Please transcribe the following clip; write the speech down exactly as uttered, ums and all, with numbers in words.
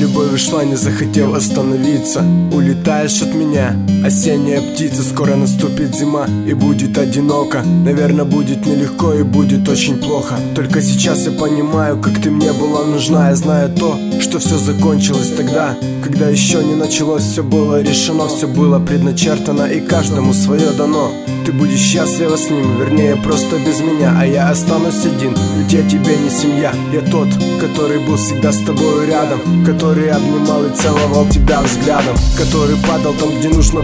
любовь ушла, не захотел остановиться. Улетаешь от меня, осенняя птица. Скоро наступит зима и будет одиноко. Наверное, будет нелегко и будет очень плохо. Только сейчас я понимаю, как ты мне была нужна. Я знаю то, что все закончилось тогда, когда еще не началось, все было решено, все было предначертано и каждому свое дано. Ты будешь счастлива с ним, вернее просто без меня, а я останусь один, ведь я тебе не семья. Я тот, который был всегда с тобой рядом, который обнимал и целовал тебя взглядом, который падал там, где нужно